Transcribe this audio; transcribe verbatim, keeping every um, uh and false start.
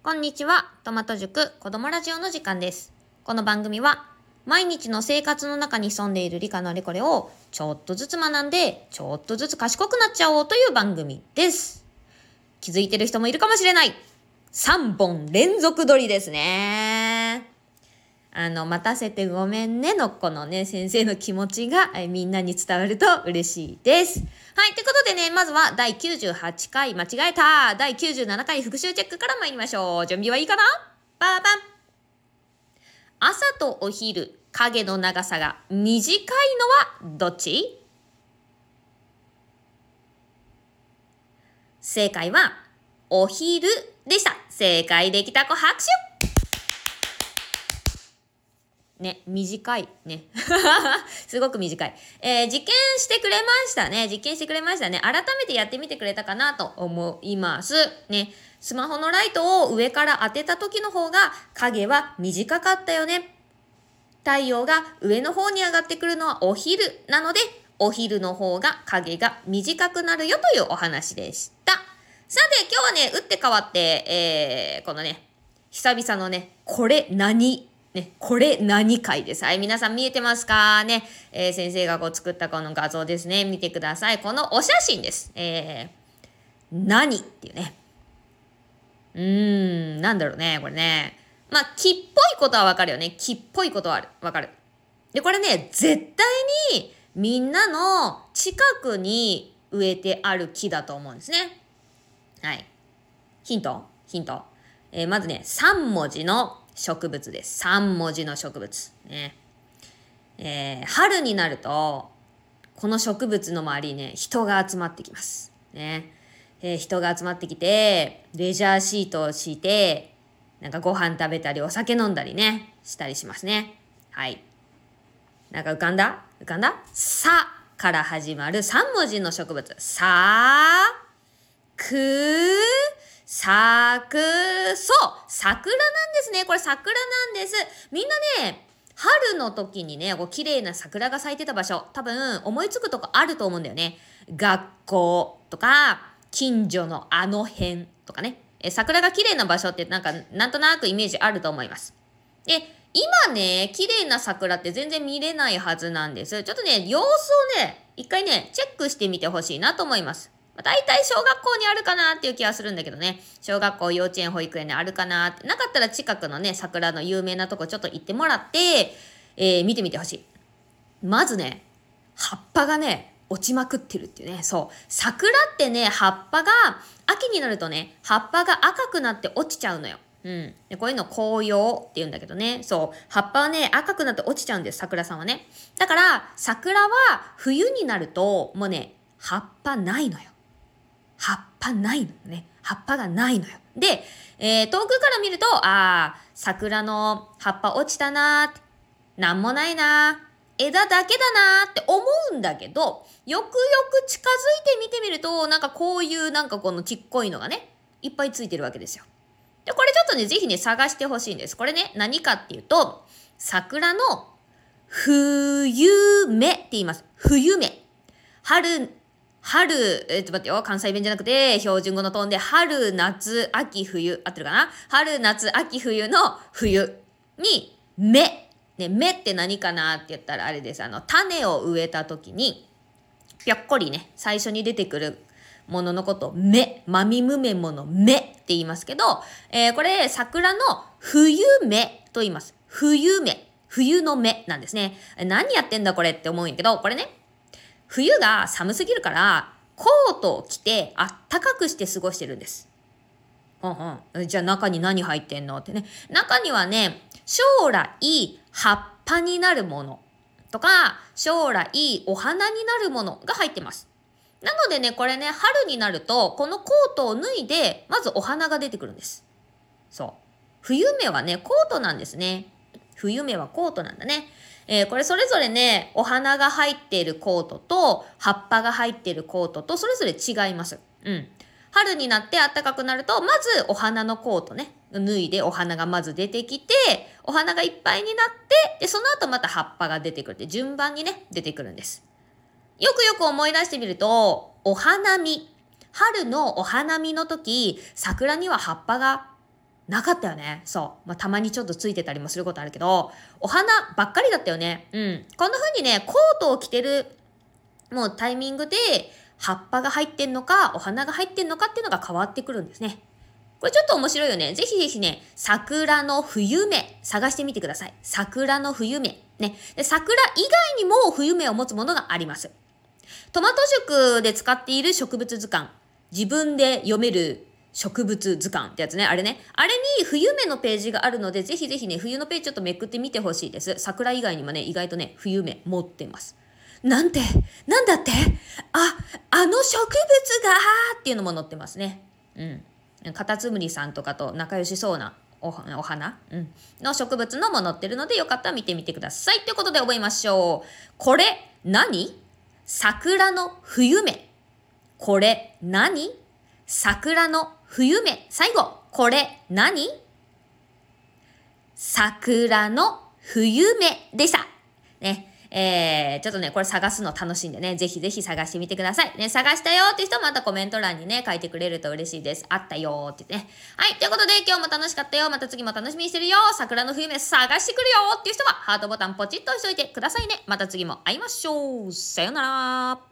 こんにちは。トマト塾子供ラジオの時間です。この番組は毎日の生活の中に潜んでいる理科のあれこれをちょっとずつ学んでちょっとずつ賢くなっちゃおうという番組です。気づいてる人もいるかもしれない。さんぼん連続撮りですね。あの、待たせてごめんねのこのね、先生の気持ちがえみんなに伝わると嬉しいです。はい、ということでね、まずはだいきゅうじゅうはちかい間違えただいきゅうじゅうななかい復習チェックから参りましょう。準備はいいかな？バーバン。朝とお昼、影の長さが短いのはどっち？正解はお昼でした。正解できた子拍手。ね、短い。ね。すごく短い。えー、実験してくれましたね。実験してくれましたね。改めてやってみてくれたかなと思います。ね。スマホのライトを上から当てた時の方が影は短かったよね。太陽が上の方に上がってくるのはお昼なので、お昼の方が影が短くなるよというお話でした。さて、今日はね、打って変わって、えー、このね、久々のね、これ何ね、これ何回です。はい、皆さん見えてますかね、えー、先生がこう作ったこの画像ですね。見てください。このお写真です。えー、何っていうね。うーん、なんだろうね、これね。まあ、木っぽいことはわかるよね。木っぽいことはわかる。で、これね、絶対にみんなの近くに植えてある木だと思うんですね。はい。ヒントヒント。えー、まずね、さんもじの植物です。さんもじの植物。ね。えー、春になると、この植物の周りにね、人が集まってきます。ね。えー、人が集まってきて、レジャーシートを敷いて、なんかご飯食べたりお酒飲んだりね、したりしますね。はい。なんか浮かんだ浮かんださから始まるさんもじの植物。さ、く、さく、そう、桜なんですね。これ桜なんです。みんなね、春の時にね、こう綺麗な桜が咲いてた場所、多分思いつくとこあると思うんだよね。学校とか、近所のあの辺とかね。え桜が綺麗な場所ってなんか、なんとなくイメージあると思います。で、今ね、綺麗な桜って全然見れないはずなんです。ちょっとね、様子をね、一回ね、チェックしてみてほしいなと思います。だいたい小学校にあるかなっていう気はするんだけどね。小学校、幼稚園、保育園にあるかなって。なかったら近くのね、桜の有名なとこちょっと行ってもらって、えー、見てみてほしい。まずね、葉っぱがね、落ちまくってるっていうね。そう。桜ってね、葉っぱが、秋になるとね、葉っぱが赤くなって落ちちゃうのよ。うん。で、こういうの紅葉って言うんだけどね。そう。葉っぱはね、赤くなって落ちちゃうんです、桜さんはね。だから、桜は冬になると、もうね、葉っぱないのよ。葉っぱないのね。葉っぱがないのよ。で、えー、遠くから見ると、あー、桜の葉っぱ落ちたなーって、なんもないなー。枝だけだなーって思うんだけど、よくよく近づいて見てみると、なんかこういうなんかこのちっこいのがね、いっぱいついてるわけですよ。で、これちょっとね、ぜひね、探してほしいんです。これね、何かっていうと、桜の冬芽って言います。冬芽。春、春、えっと待ってよ、関西弁じゃなくて、標準語のトーンで、春、夏、秋、冬、合ってるかな？春、夏、秋、冬の冬に、芽。ね、芽って何かなって言ったらあれです。あの、種を植えた時に、ぴょっこりね、最初に出てくるもののことを芽、まみむめもの芽って言いますけど、えー、これ、桜の冬芽と言います。冬芽。冬の芽なんですね。何やってんだこれって思うんやけど、これね、冬が寒すぎるから、コートを着てあったかくして過ごしてるんです。うんうん。じゃあ中に何入ってんのってね。中にはね、将来葉っぱになるものとか、将来お花になるものが入ってます。なのでね、これね、春になると、このコートを脱いで、まずお花が出てくるんです。そう。冬芽はね、コートなんですね。冬芽はコートなんだね。えー、これそれぞれね、お花が入っているコートと、葉っぱが入っているコートと、それぞれ違います。うん。春になって暖かくなると、まずお花のコートね、脱いでお花がまず出てきて、お花がいっぱいになって、で、その後また葉っぱが出てくるって順番にね、出てくるんです。よくよく思い出してみると、お花見。春のお花見の時、桜には葉っぱがなかったよね。そう。まあ、たまにちょっとついてたりもすることあるけど、お花ばっかりだったよね。うん。こんな風にね、コートを着てる、もうタイミングで、葉っぱが入ってんのか、お花が入ってんのかっていうのが変わってくるんですね。これちょっと面白いよね。ぜひぜひね、桜の冬芽、探してみてください。桜の冬芽。ね。で、桜以外にも冬芽を持つものがあります。トマト塾で使っている植物図鑑。自分で読める植物図鑑ってやつね。あれね。あれに冬芽のページがあるので、ぜひぜひね、冬のページちょっとめくってみてほしいです。桜以外にもね、意外とね、冬芽持ってます。なんて、なんだって、あ、あの植物がっていうのも載ってますね。うん。カタツムリさんとかと仲良しそうなおお花、うん、の植物のも載ってるので、よかったら見てみてください。ということで覚えましょう。これ何？桜の冬芽。これ何？桜の冬芽。最後、これ何？桜の冬芽でした。ね。えー、ちょっとね、これ探すの楽しいんでね、ぜひぜひ探してみてください。ね、探したよっていう人はまたコメント欄にね、書いてくれると嬉しいです。あったよーって言ってね。はい、ということで今日も楽しかったよ。また次も楽しみにしてるよ。桜の冬芽探してくるよっていう人はハートボタンポチッと押しといてくださいね。また次も会いましょう。さよなら。